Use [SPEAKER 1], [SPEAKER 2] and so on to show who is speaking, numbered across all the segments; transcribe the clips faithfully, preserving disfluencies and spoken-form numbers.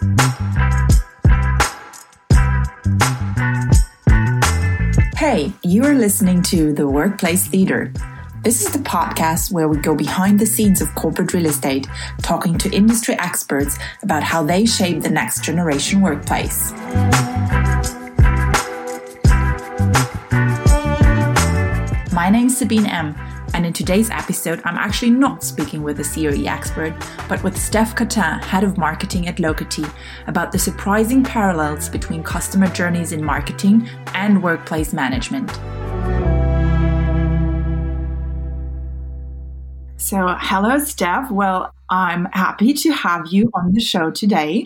[SPEAKER 1] Hey, you are listening to The Workplace Theatre. This is the podcast where we go behind the scenes of corporate real estate, talking to industry experts about how they shape the next generation workplace. My name's Sabine M, and in today's episode, I'm actually not speaking with a C O E expert, but with Steph Cotin, Head of Marketing at Locity, about the surprising parallels between customer journeys in marketing and workplace management. So, hello, Steph. Well, I'm happy to have you on the show today.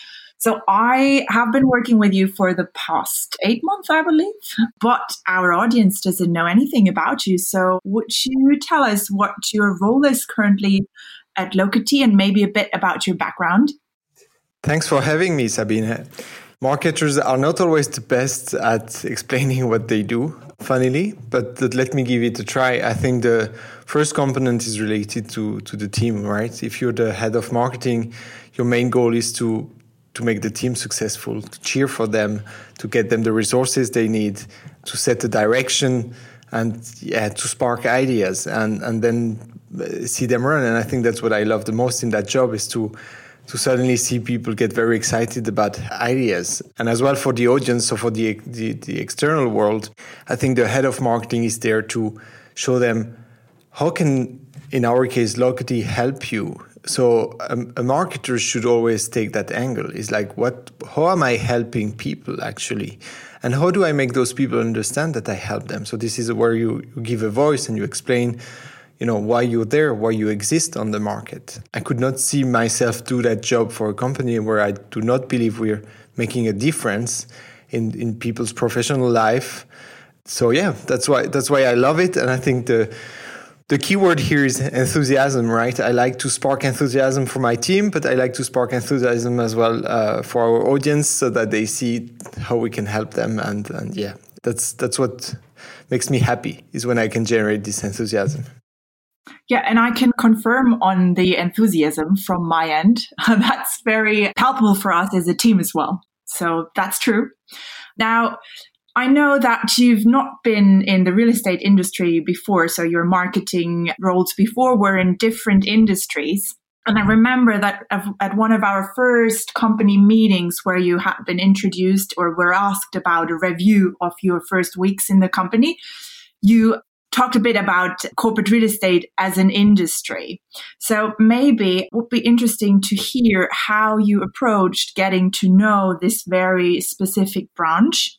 [SPEAKER 1] So I have been working with you for the past eight months, I believe, but our audience doesn't know anything about you. So would you tell us what your role is currently at Locity and maybe a bit about your background?
[SPEAKER 2] Thanks for having me, Sabine. Marketers are not always the best at explaining what they do, funnily, but let me give it a try. I think the first component is related to, to the team, right? If you're the head of marketing, your main goal is to to make the team successful, to cheer for them, to get them the resources they need, to set the direction, and yeah, to spark ideas and, and then see them run. And I think that's what I love the most in that job is to to suddenly see people get very excited about ideas. And as well for the audience, so for the, the, the external world, I think the head of marketing is there to show them how can, in our case, Locity help you. So um, a marketer should always take that angle. It's like, what? How am I helping people actually? And how do I make those people understand that I help them? So this is where you, you give a voice and you explain, you know, why you're there, why you exist on the market. I could not see myself do that job for a company where I do not believe we're making a difference in, in people's professional life. So yeah, that's why that's why I love it. And I think the The key word here is enthusiasm, right? I like to spark enthusiasm for my team, but I like to spark enthusiasm as well uh, for our audience so that they see how we can help them. And, and yeah, that's that's what makes me happy is when I can generate this enthusiasm.
[SPEAKER 1] Yeah, and I can confirm on the enthusiasm from my end. That's very helpful for us as a team as well. So that's true. Now, I know that you've not been in the real estate industry before, so your marketing roles before were in different industries. And I remember that at one of our first company meetings where you had been introduced or were asked about a review of your first weeks in the company, you talked a bit about corporate real estate as an industry. So maybe it would be interesting to hear how you approached getting to know this very specific branch,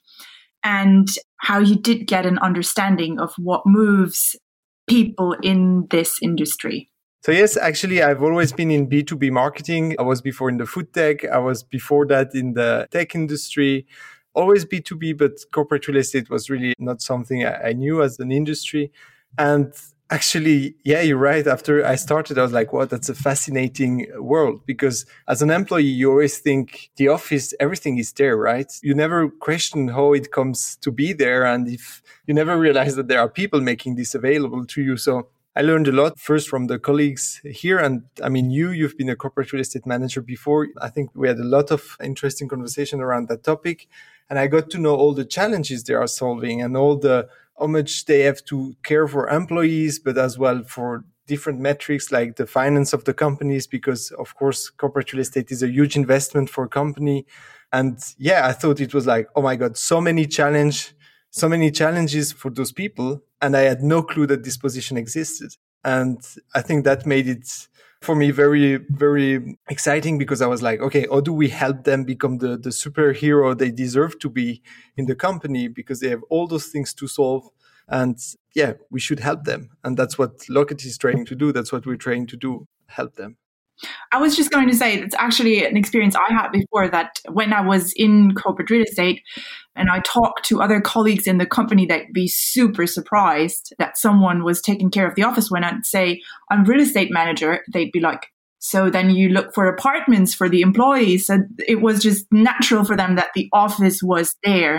[SPEAKER 1] and how you did get an understanding of what moves people in this industry.
[SPEAKER 2] So yes, actually, I've always been in B two B marketing. I was before in the food tech. I was before that in the tech industry. Always B two B, but corporate real estate was really not something I knew as an industry. And actually, yeah, you're right. After I started, I was like, wow, that's a fascinating world. Because as an employee, you always think the office, everything is there, right? You never question how it comes to be there. And if you never realize that there are people making this available to you. So I learned a lot first from the colleagues here. And I mean, you, you've been a corporate real estate manager before. I think we had a lot of interesting conversation around that topic. And I got to know all the challenges they are solving and all the how much they have to care for employees, but as well for different metrics like the finance of the companies, because of course, corporate real estate is a huge investment for a company. And yeah, I thought it was like, oh my God, so many challenge, so many challenges for those people. And I had no clue that this position existed. And I think that made it for me very, very exciting because I was like, okay, how do we help them become the, the superhero they deserve to be in the company because they have all those things to solve. And yeah, we should help them. And that's what Locity is trying to do. That's what we're trying to do, help them.
[SPEAKER 1] I was just going to say, it's actually an experience I had before that when I was in corporate real estate and I talked to other colleagues in the company, they'd be super surprised that someone was taking care of the office. When I'd say, I'm real estate manager, they'd be like, so then you look for apartments for the employees. So it was just natural for them that the office was there.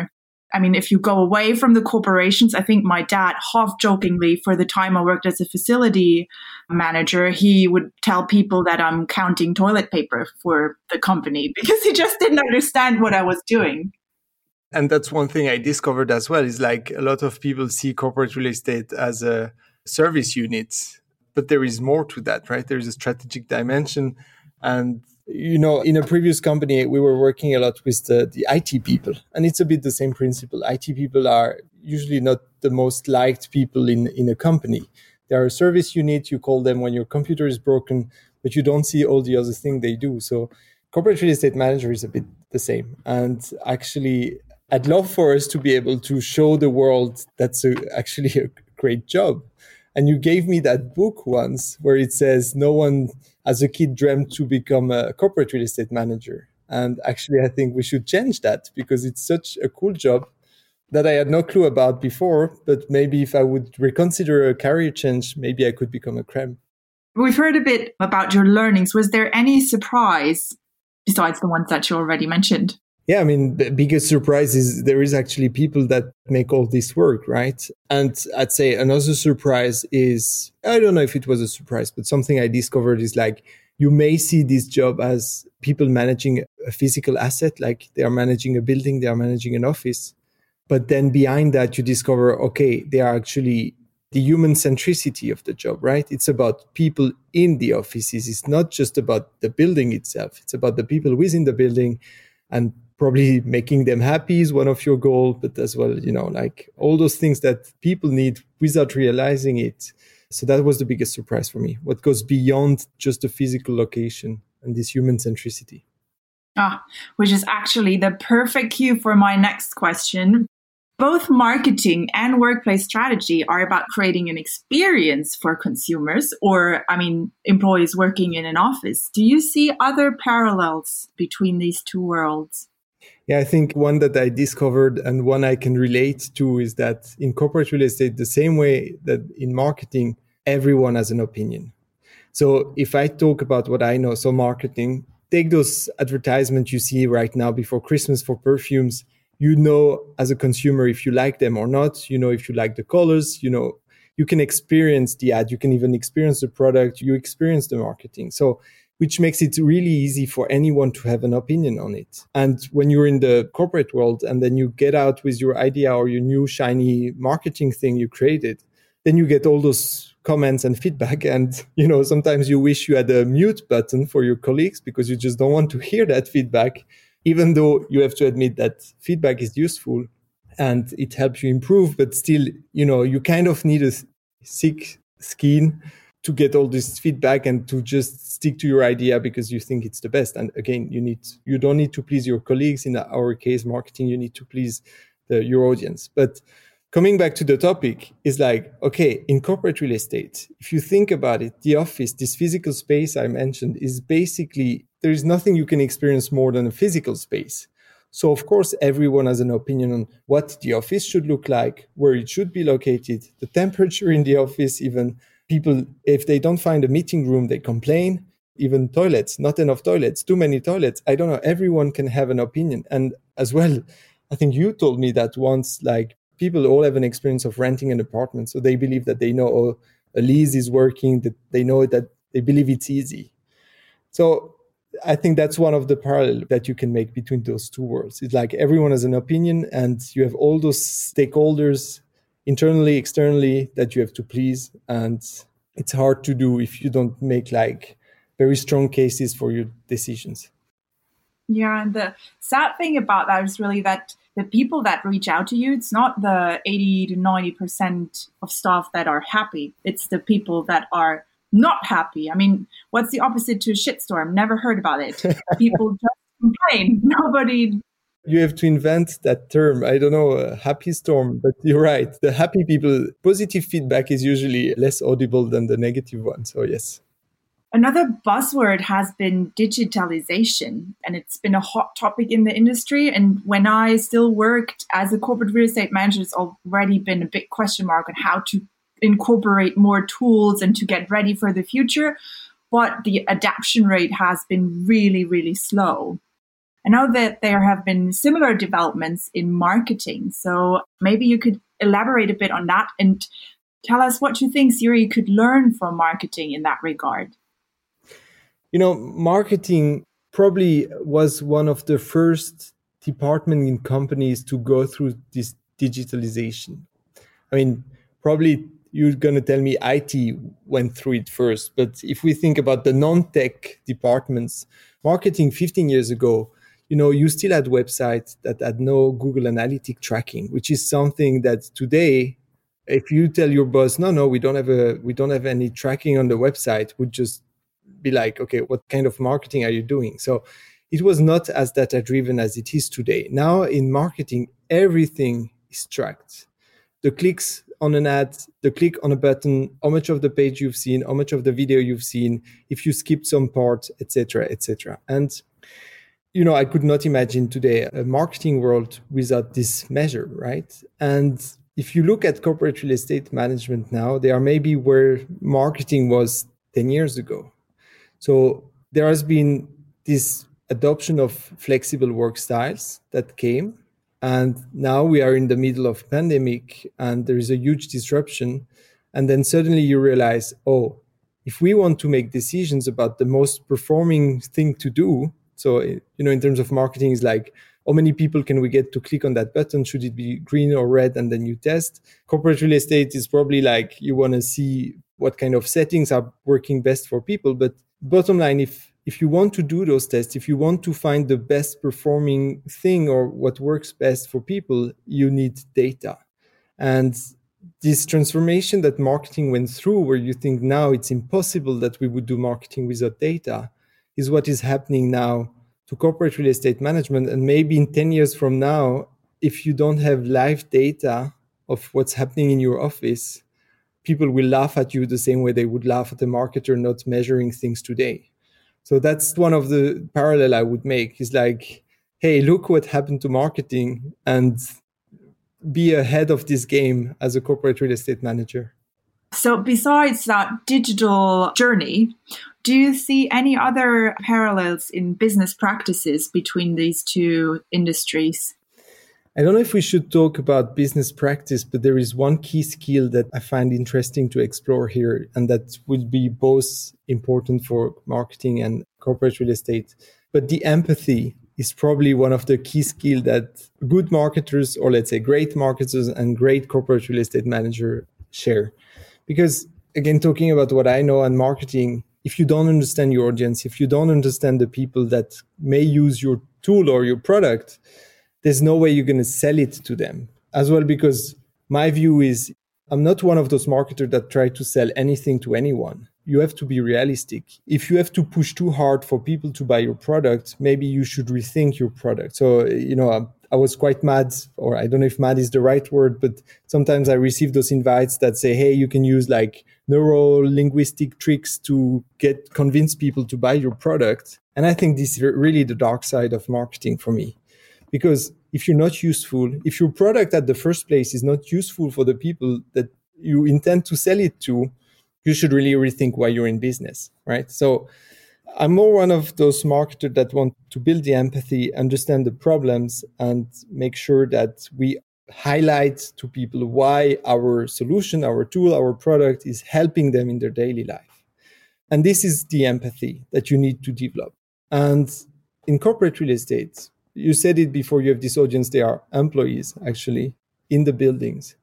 [SPEAKER 1] I mean, if you go away from the corporations, I think my dad, half jokingly, for the time I worked as a facility manager, he would tell people that I'm counting toilet paper for the company because he just didn't understand what I was doing.
[SPEAKER 2] And that's one thing I discovered as well, is like a lot of people see corporate real estate as a service unit, but there is more to that, right? There's a strategic dimension. And, you know, in a previous company, we were working a lot with the, the I T people, and it's a bit the same principle. I T people are usually not the most liked people in, in a company. They are a service unit. You call them when your computer is broken, but you don't see all the other things they do. So corporate real estate manager is a bit the same. And actually, I'd love for us to be able to show the world that's a, actually a great job. And you gave me that book once where it says no one as a kid dreamt to become a corporate real estate manager. And actually, I think we should change that because it's such a cool job that I had no clue about before. But maybe if I would reconsider a career change, maybe I could become a creme.
[SPEAKER 1] We've heard a bit about your learnings. Was there any surprise besides the ones that you already mentioned?
[SPEAKER 2] Yeah, I mean, the biggest surprise is there is actually people that make all this work, right? And I'd say another surprise is, I don't know if it was a surprise, but something I discovered is like, you may see this job as people managing a physical asset, like they are managing a building, they are managing an office. But then behind that, you discover, okay, they are actually the human centricity of the job, right? It's about people in the offices. It's not just about the building itself. It's about the people within the building, and probably making them happy is one of your goals, but as well, you know, like all those things that people need without realizing it. So that was the biggest surprise for me. What goes beyond just the physical location and this human centricity.
[SPEAKER 1] Ah, which is actually the perfect cue for my next question. Both marketing and workplace strategy are about creating an experience for consumers or, I mean, employees working in an office. Do you see other parallels between these two worlds?
[SPEAKER 2] Yeah, I think one that I discovered and one I can relate to is that in corporate real estate, the same way that in marketing, everyone has an opinion. So if I talk about what I know, so marketing, take those advertisements you see right now before Christmas for perfumes. You know, as a consumer, if you like them or not, you know, if you like the colors, you know, you can experience the ad, you can even experience the product, you experience the marketing. So, which makes it really easy for anyone to have an opinion on it. And when you're in the corporate world and then you get out with your idea or your new shiny marketing thing you created, then you get all those comments and feedback. And, you know, sometimes you wish you had a mute button for your colleagues because you just don't want to hear that feedback, even though you have to admit that feedback is useful and it helps you improve. But still, you know, you kind of need a thick skin to get all this feedback and to just stick to your idea because you think it's the best. And again, you need you don't need to please your colleagues. In our case, marketing, you need to please the, your audience. But coming back to the topic is like, okay, in corporate real estate, if you think about it, the office, this physical space I mentioned is basically, there is nothing you can experience more than a physical space. So of course, everyone has an opinion on what the office should look like, where it should be located, the temperature in the office, even people, if they don't find a meeting room, they complain. Even toilets, not enough toilets, too many toilets. I don't know. Everyone can have an opinion. And as well, I think you told me that once, like people all have an experience of renting an apartment. So they believe that they know oh, a lease is working, that they know that they believe it's easy. So I think that's one of the parallels that you can make between those two worlds. It's like everyone has an opinion and you have all those stakeholders internally, externally, that you have to please. And it's hard to do if you don't make like very strong cases for your decisions.
[SPEAKER 1] Yeah, and the sad thing about that is really that the people that reach out to you, it's not the eighty to ninety percent of staff that are happy. It's the people that are not happy. I mean, what's the opposite to a shitstorm? Never heard about it. People just complain. Nobody...
[SPEAKER 2] You have to invent that term. I don't know, a happy storm, but you're right. The happy people, positive feedback is usually less audible than the negative one. So yes.
[SPEAKER 1] Another buzzword has been digitalization, and it's been a hot topic in the industry. And when I still worked as a corporate real estate manager, it's already been a big question mark on how to incorporate more tools and to get ready for the future. But the adaptation rate has been really, really slow. I know that there have been similar developments in marketing. So maybe you could elaborate a bit on that and tell us what you think Siri could learn from marketing in that regard.
[SPEAKER 2] You know, marketing probably was one of the first department in companies to go through this digitalization. I mean, probably you're going to tell me I T went through it first. But if we think about the non-tech departments, marketing fifteen years ago, you know, you still had websites that had no Google Analytics tracking, which is something that today, if you tell your boss, no, no, we don't have a, we don't have any tracking on the website, would just be like, okay, what kind of marketing are you doing? So it was not as data driven as it is today. Now in marketing, everything is tracked. The clicks on an ad, the click on a button, how much of the page you've seen, how much of the video you've seen, if you skipped some part, et cetera, et cetera. And, you know, I could not imagine today a marketing world without this measure, right? And if you look at corporate real estate management now, they are maybe where marketing was ten years ago. So there has been this adoption of flexible work styles that came. And now we are in the middle of pandemic and there is a huge disruption. And then suddenly you realize, oh, if we want to make decisions about the most performing thing to do, so, you know, in terms of marketing is like, how many people can we get to click on that button? Should it be green or red? And then you test. Corporate real estate is probably like, you want to see what kind of settings are working best for people. But bottom line, if if you want to do those tests, if you want to find the best performing thing or what works best for people, you need data. And this transformation that marketing went through, where you think now it's impossible that we would do marketing without data, is what is happening now to corporate real estate management. And maybe in ten years from now, if you don't have live data of what's happening in your office, people will laugh at you the same way they would laugh at a marketer not measuring things today. So that's one of the parallel I would make is like, hey, look what happened to marketing and be ahead of this game as a corporate real estate manager.
[SPEAKER 1] So besides that digital journey, do you see any other parallels in business practices between these two industries?
[SPEAKER 2] I don't know if we should talk about business practice, but there is one key skill that I find interesting to explore here, and that will be both important for marketing and corporate real estate. But the empathy is probably one of the key skills that good marketers, or let's say great marketers and great corporate real estate managers share. Because again, talking about what I know on marketing, if you don't understand your audience, if you don't understand the people that may use your tool or your product, there's no way you're going to sell it to them as well. Because my view is I'm not one of those marketers that try to sell anything to anyone. You have to be realistic. If you have to push too hard for people to buy your product, maybe you should rethink your product. So, you know, I was quite mad, or I don't know if mad is the right word, but sometimes I receive those invites that say, hey, you can use like neuro-linguistic tricks to get convince people to buy your product. And I think this is really the dark side of marketing for me. Because if you're not useful, if your product at the first place is not useful for the people that you intend to sell it to, you should really rethink why you're in business, right? So I'm more one of those marketers that want to build the empathy, understand the problems, and make sure that we highlight to people why our solution, our tool, our product is helping them in their daily life. And this is the empathy that you need to develop. And in corporate real estate, you said it before, you have this audience, they are employees actually in the buildings.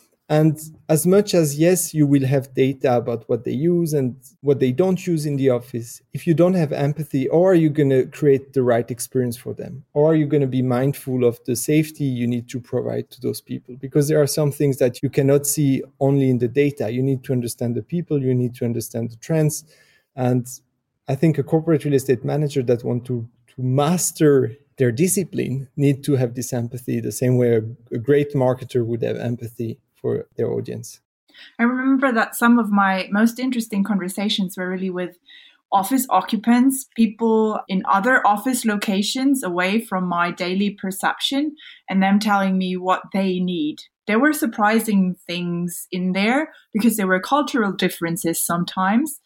[SPEAKER 2] And as much as, yes, you will have data about what they use and what they don't use in the office, if you don't have empathy, or are you going to create the right experience for them? Or are you going to be mindful of the safety you need to provide to those people? Because there are some things that you cannot see only in the data. You need to understand the people, you need to understand the trends. And I think a corporate real estate manager that want to, to master their discipline need to have this empathy the same way a, a great marketer would have empathy for their audience.
[SPEAKER 1] I remember that some of my most interesting conversations were really with office occupants, people in other office locations away from my daily perception, and them telling me what they need. There were surprising things in there because there were cultural differences sometimes,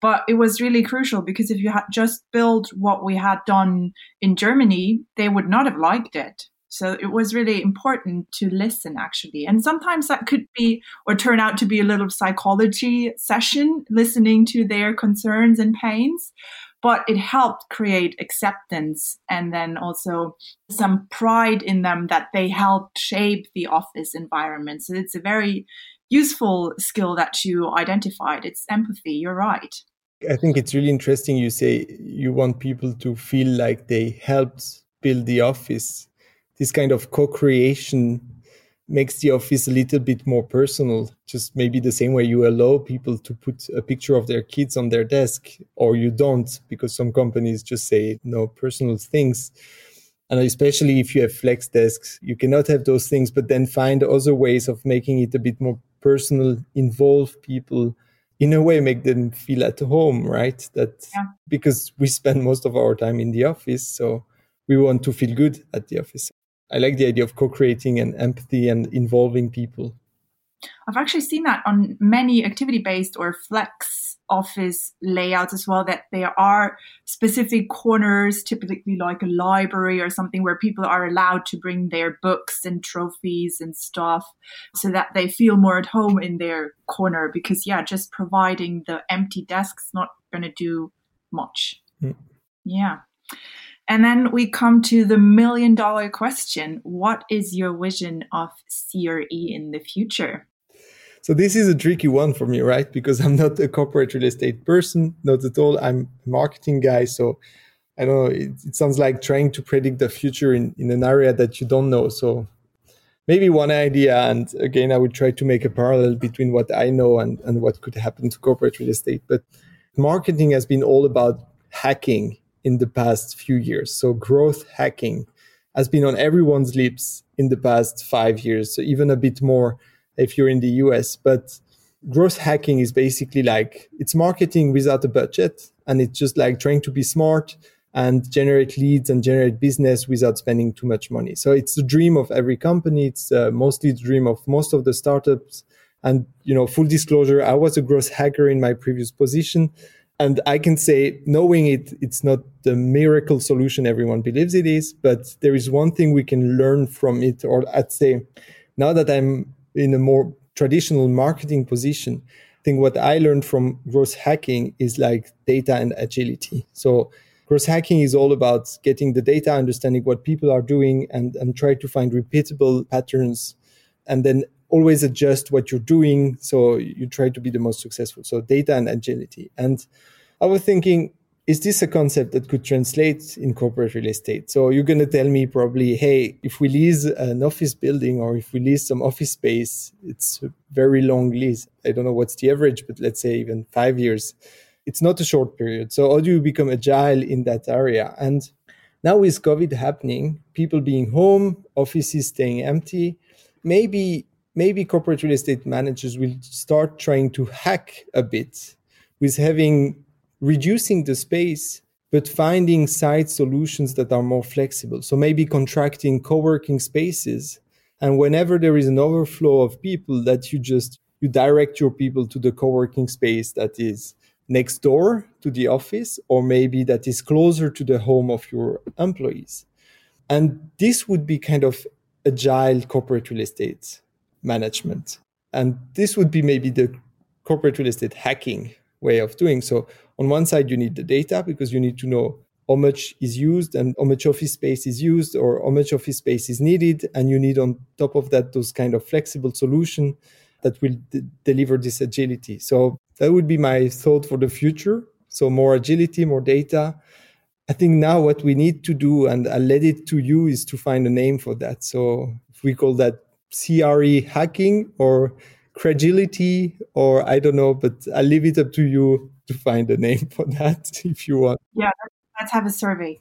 [SPEAKER 1] But it was really crucial because if you had just built what we had done in Germany, they would not have liked it. So it was really important to listen, actually. And sometimes that could be or turn out to be a little psychology session, listening to their concerns and pains. But it helped create acceptance and then also some pride in them that they helped shape the office environment. So it's a very useful skill that you identified. It's empathy. You're right.
[SPEAKER 2] I think it's really interesting you say you want people to feel like they helped build the office. This kind of co-creation makes the office a little bit more personal, just maybe the same way you allow people to put a picture of their kids on their desk, or you don't, because some companies just say no personal things. And especially if you have flex desks, you cannot have those things, but then find other ways of making it a bit more personal, involve people, in a way, make them feel at home, right? That yeah. Because we spend most of our time in the office, so we want to feel good at the office. I like the idea of co-creating and empathy and involving people.
[SPEAKER 1] I've actually seen that on many activity-based or flex office layouts as well, that there are specific corners, typically like a library or something, where people are allowed to bring their books and trophies and stuff so that they feel more at home in their corner. Because, yeah, just providing the empty desk's not going to do much. Mm. Yeah. And then we come to the million dollar question. What is your vision of C R E in the future?
[SPEAKER 2] So this is a tricky one for me, right? Because I'm not a corporate real estate person, not at all. I'm a marketing guy. So I don't know, it, it sounds like trying to predict the future in, in an area that you don't know. So maybe one idea, and again, I would try to make a parallel between what I know and, and what could happen to corporate real estate. But marketing has been all about hacking in the past few years. So growth hacking has been on everyone's lips in the past five years. So even a bit more if you're in the U S. But growth hacking is basically like, it's marketing without a budget. And it's just like trying to be smart and generate leads and generate business without spending too much money. So it's the dream of every company. It's uh, mostly the dream of most of the startups. And, you know, full disclosure, I was a growth hacker in my previous position. And I can say, knowing it, it's not the miracle solution everyone believes it is, but there is one thing we can learn from it. Or I'd say, now that I'm in a more traditional marketing position, I think what I learned from growth hacking is like data and agility. So growth hacking is all about getting the data, understanding what people are doing, and, and try to find repeatable patterns, and then always adjust what you're doing. So you try to be the most successful. So data and agility. And I was thinking, is this a concept that could translate in corporate real estate? So you're going to tell me probably, hey, if we lease an office building or if we lease some office space, it's a very long lease. I don't know what's the average, but let's say even five years. It's not a short period. So how do you become agile in that area? And now with COVID happening, people being home, offices staying empty, maybe maybe corporate real estate managers will start trying to hack a bit with having reducing the space, but finding site solutions that are more flexible. So maybe contracting co-working spaces. And whenever there is an overflow of people, that you just, you direct your people to the co-working space that is next door to the office, or maybe that is closer to the home of your employees. And this would be kind of agile corporate real estate management. And this would be maybe the corporate real estate hacking way of doing. So on one side, you need the data because you need to know how much is used and how much office space is used or how much office space is needed. And you need on top of that, those kind of flexible solution that will d- deliver this agility. So that would be my thought for the future. So more agility, more data. I think now what we need to do, and I'll let it to you, is to find a name for that. So if we call that C R E hacking or credulity, or I don't know, but I'll leave it up to you to find a name for that if you want.
[SPEAKER 1] Yeah, let's have a survey.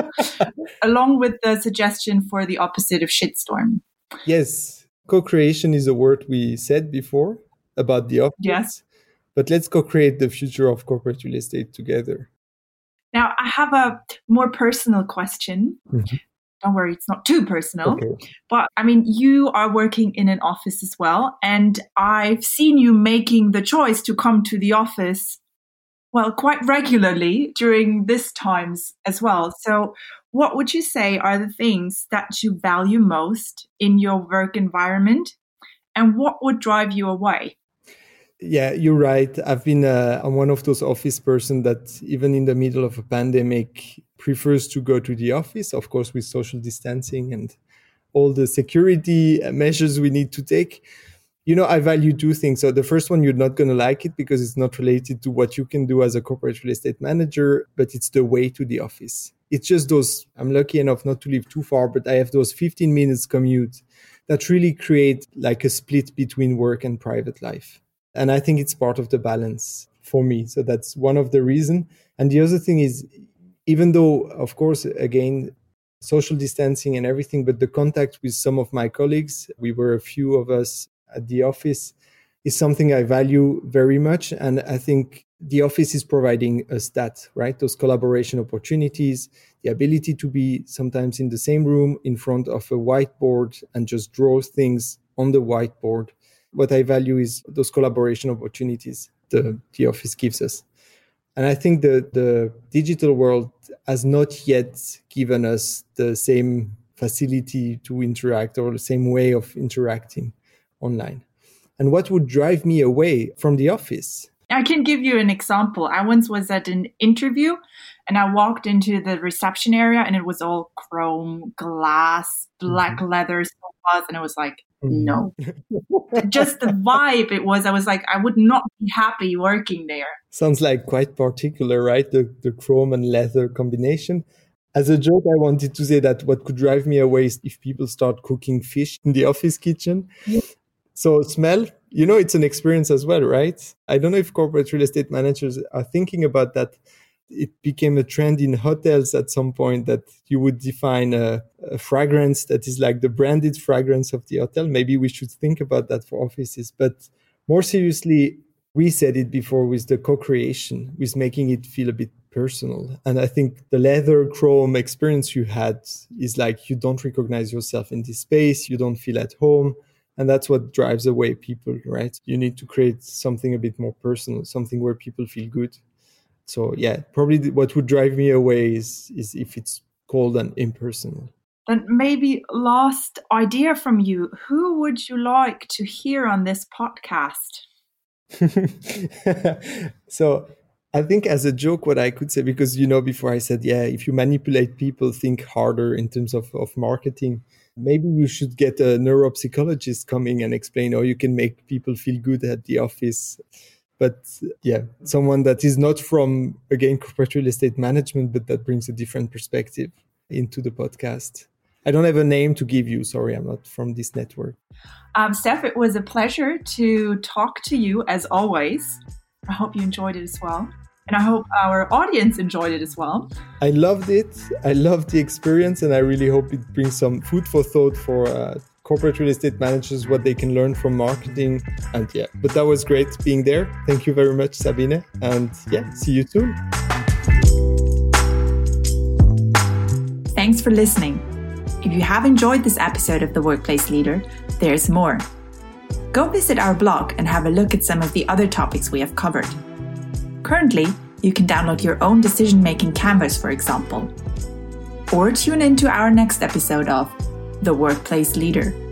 [SPEAKER 1] Along with the suggestion for the opposite of shitstorm.
[SPEAKER 2] Yes, co-creation is a word we said before about the office.
[SPEAKER 1] Yes.
[SPEAKER 2] But let's co-create the future of corporate real estate together.
[SPEAKER 1] Now, I have a more personal question. Mm-hmm. Don't worry, it's not too personal. Okay. But I mean, you are working in an office as well. And I've seen you making the choice to come to the office Well, quite regularly during these times as well. So what would you say are the things that you value most in your work environment, and what would drive you away?
[SPEAKER 2] Yeah, you're right. I've been uh, I'm one of those office person that even in the middle of a pandemic prefers to go to the office, of course, with social distancing and all the security measures we need to take. You know, I value two things. So the first one, you're not going to like it because it's not related to what you can do as a corporate real estate manager, but it's the way to the office. It's just those, I'm lucky enough not to live too far, but I have those fifteen minutes commute that really create like a split between work and private life. And I think it's part of the balance for me. So that's one of the reasons. And the other thing is, even though, of course, again, social distancing and everything, but the contact with some of my colleagues, we were a few of us at the office, is something I value very much. And I think the office is providing us that, right? Those collaboration opportunities, the ability to be sometimes in the same room in front of a whiteboard and just draw things on the whiteboard. What I value is those collaboration opportunities the, the office gives us. And I think the, the digital world has not yet given us the same facility to interact or the same way of interacting online. And what would drive me away from the office?
[SPEAKER 1] I can give you an example. I once was at an interview and I walked into the reception area and it was all chrome, glass, black mm-hmm. leather sofas. And I was like, mm-hmm. no. Just the vibe it was, I was like, I would not be happy working there.
[SPEAKER 2] Sounds like quite particular, right? The, the chrome and leather combination. As a joke, I wanted to say that what could drive me away is if people start cooking fish in the office kitchen. Yeah. So smell, you know, it's an experience as well, right? I don't know if corporate real estate managers are thinking about that. It became a trend in hotels at some point that you would define a, a fragrance that is like the branded fragrance of the hotel. Maybe we should think about that for offices. But more seriously, we said it before with the co-creation, with making it feel a bit personal. And I think the leather chrome experience you had is like you don't recognize yourself in this space. You don't feel at home. And that's what drives away people, right? You need to create something a bit more personal, something where people feel good. So yeah, probably what would drive me away is, is if it's cold and impersonal.
[SPEAKER 1] Then maybe last idea from you. Who would you like to hear on this podcast?
[SPEAKER 2] So I think as a joke, what I could say, because, you know, before I said, yeah, if you manipulate people, think harder in terms of, of marketing. Maybe you should get a neuropsychologist coming and explain how you can make people feel good at the office. But yeah, someone that is not from, again, corporate real estate management, but that brings a different perspective into the podcast. I don't have a name to give you. Sorry, I'm not from this network.
[SPEAKER 1] Um, Steph, it was a pleasure to talk to you as always. I hope you enjoyed it as well. And I hope our audience enjoyed it as well.
[SPEAKER 2] I loved it. I loved the experience. And I really hope it brings some food for thought for uh, corporate real estate managers, what they can learn from marketing. And yeah, but that was great being there. Thank you very much, Sabine. And yeah, see you soon.
[SPEAKER 1] Thanks for listening. If you have enjoyed this episode of The Workplace Leader, there's more. Go visit our blog and have a look at some of the other topics we have covered. Currently, you can download your own decision-making canvas, for example. Or tune into our next episode of The Workplace Leader.